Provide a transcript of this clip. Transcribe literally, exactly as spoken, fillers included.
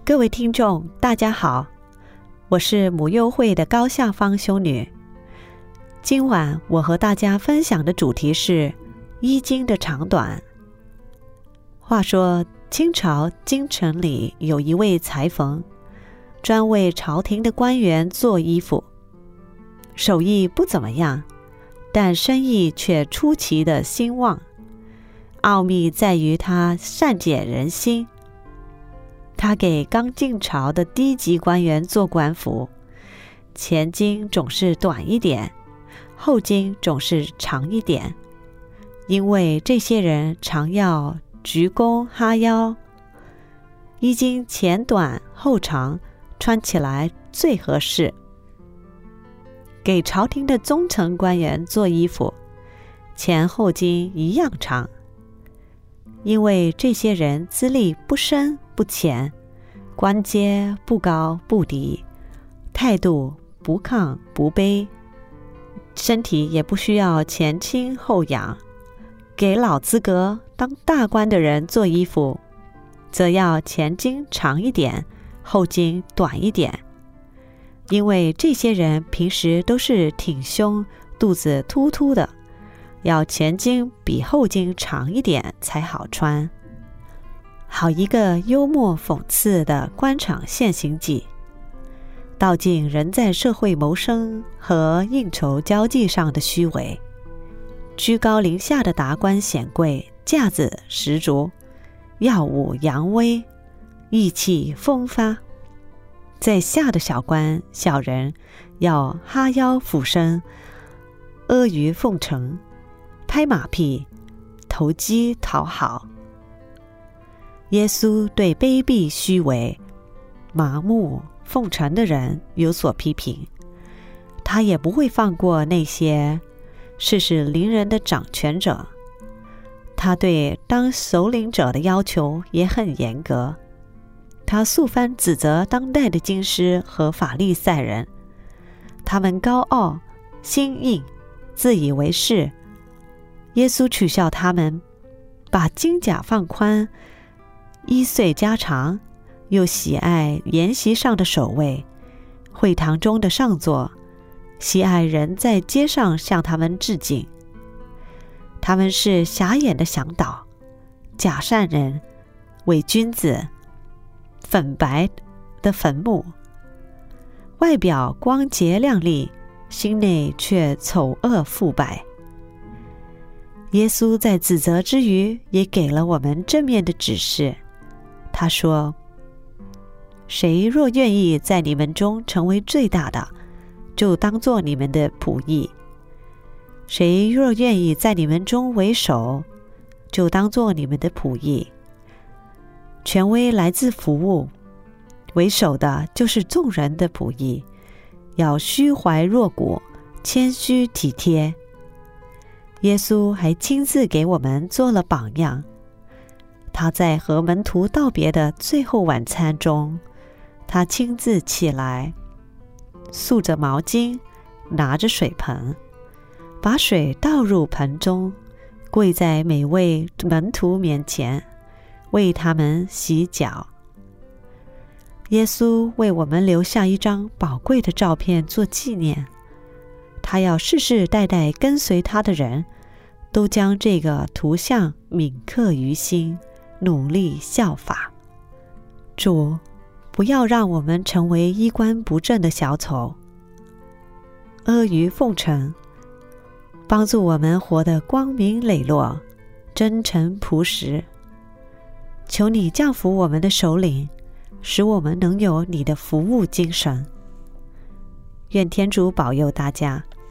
各位听众大家好，我是母幼会的高夏芳修女。今晚我和大家分享的主题是衣襟的长短。话说清朝京城里有一位裁缝，专为朝廷的官员做衣服，手艺不怎么样，但生意却出奇的兴旺。奥秘在于他善解人心。他给刚进朝的低级官员做官服，前襟总是短一点，后襟总是长一点，因为这些人常要鞠躬哈腰，衣襟前短后长，穿起来最合适。给朝廷的中层官员做衣服，前后襟一样长，因为这些人资历不深不浅，官阶不高不低，态度不亢不卑，身体也不需要前倾后仰。给老资格当大官的人做衣服，则要前襟长一点，后襟短一点，因为这些人平时都是挺胸，肚子突突的，要前襟比后襟长一点才好穿。好一个幽默讽刺的官场现形记，道尽人在社会谋生和应酬交际上的虚伪。居高临下的达官显贵架子十足，耀武扬威，意气风发，在下的小官小人要哈腰俯身，阿谀奉承，拍马屁，投机讨好。耶稣对卑鄙虚伪、麻木奉承的人有所批评，他也不会放过那些事事凌人的掌权者。他对当首领者的要求也很严格，他素番指责当代的经师和法利赛人，他们高傲心硬，自以为是。耶稣取笑他们，把金甲放宽，衣穗加长，又喜爱筵席上的首位，会堂中的上座，喜爱人在街上向他们致敬。他们是瞎眼的向导，假善人，伪君子，粉白的坟墓，外表光洁亮丽，心内却丑恶腐败。耶稣在指责之余，也给了我们正面的指示。他说，谁若愿意在你们中成为最大的，就当作你们的仆役；谁若愿意在你们中为首，就当作你们的仆役。权威来自服务，为首的就是众人的仆役，要虚怀若谷，谦虚体贴。耶稣还亲自给我们做了榜样。他在和门徒道别的最后晚餐中，他亲自起来，束着毛巾，拿着水盆，把水倒入盆中，跪在每位门徒面前，为他们洗脚。耶稣为我们留下一张宝贵的照片做纪念，他要世世代代跟随他的人都将这个图像铭刻于心，努力效法。主，不要让我们成为衣冠不正的小丑，阿谀奉承，帮助我们活得光明磊落，真诚朴实。求你降服我们的首领，使我们能有你的服务精神。愿天主保佑大家。